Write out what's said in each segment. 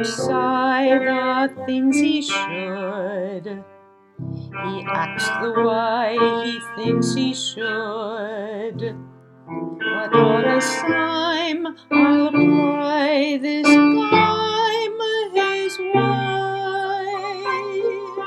won't say the things he should. He acts the way he thinks he should. But all the same, I'll play this game his way.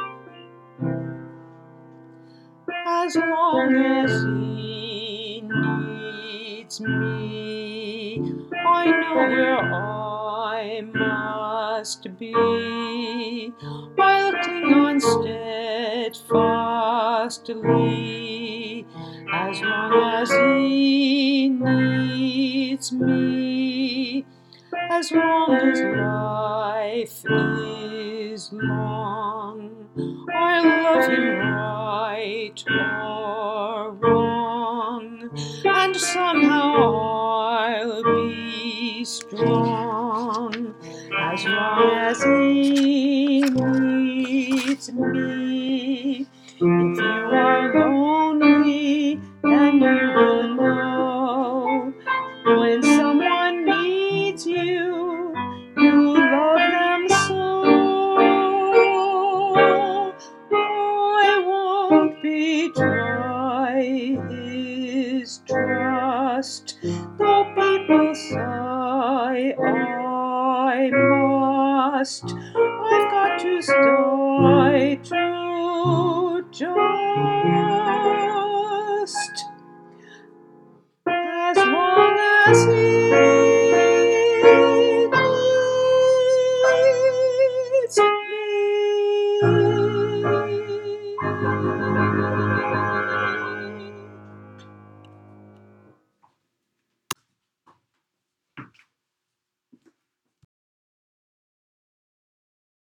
As long as he needs me, I know where I must be. I'll cling on steadfastly, as long as he needs me. As long as life is long, I love him right or wrong, and somehow I'll be strong. As long as he needs me. If you are lonely, then you will know. When someone needs you, you love them so. I won't betray his trust, though people say I must. I've got to stay true, just as long as he